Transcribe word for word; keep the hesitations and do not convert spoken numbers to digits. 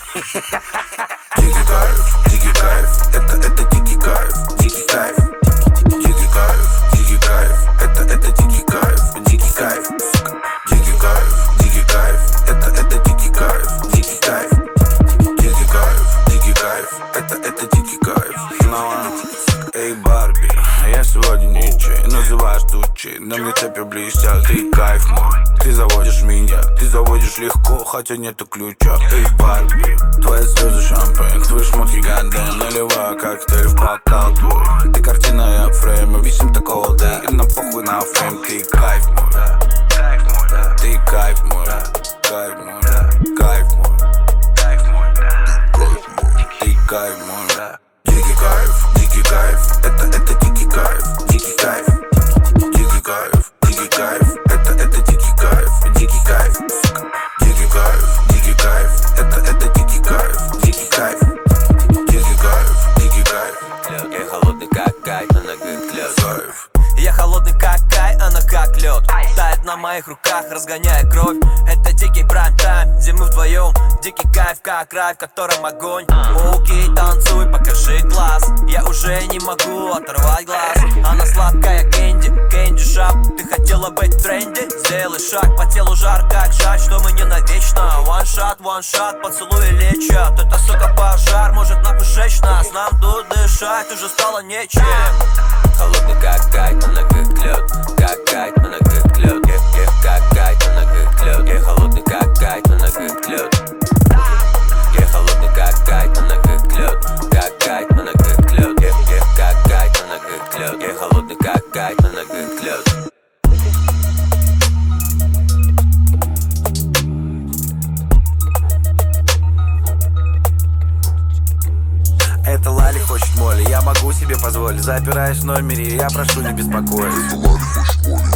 Дикий кайф, дикий кайф, это, это дикий кайф, дикий кайф. Дикий кайф, дикий кайф, это, это дикий кайф, дикий кайф. Дикий кайф, дикий кайф, это, это дикий кайф, дикий кайф. Дикий кайф, дикий кайф, это, это дикий кайф. Эй, Барби, я сегодня ничей, называешь тучи, на мне цепи блестят, ты кайф мой. Ты заводишь меня, ты заводишь легко, хотя нету ключа. Эй, Барби, твои слезы шампань, твои шмотки гаден, наливаю коктейль в бокал твой. Ты картина, я фрейм, висим такого, да, и на похуй на фрейм. Ты кайф мой, да, кайф мой, да, ты кайф мой, да, кайф мой, да, кайф мой, кайф мой, да, ты кайф мой, да. Дикий кайф, дикий кайф, это, это дикий кайф, дикий кайф. Дикий кайф, дикий кайф, это, это дикий кайф, дикий кайф. Дикий кайф, дикий кайф, это, это дикий кайф, дикий кайф. Дикий кайф, дикий кайф. Я холодный как гай, она как лед. Кайф. Я холодный как гай, она как лед. Тает на моих руках, разгоняя кровь. Это дикий прайм-тайм, где мы вдвоем. Дикий кайф, как рай, в котором огонь. Окей, танцуй, покажи класс. Я уже не могу оторвать глаз. Она сладкая кэнди, кэнди шап. Ты хотела быть в тренде? Сделай шаг, по телу жар, как жаль, что мы не навечно. One shot, one shot, поцелуй лечат. Это, сука, пожар, может нахуй сжечь нас. Нам тут дышать уже стало нечем. Холодный как гай, она как лед. Как гай, она как лед. Я, я как гай, она как лед. Я холодный как гай, она как лед. Я холодный как гай, она как лед. Как гай, она как лед. Я, я как гай, она как лед. Я холодный как гай, она как лед. Это Лали хочет моли, я могу себе позволить. Запираюсь в номере, я прошу не беспокоить. Это Лали хочет моли,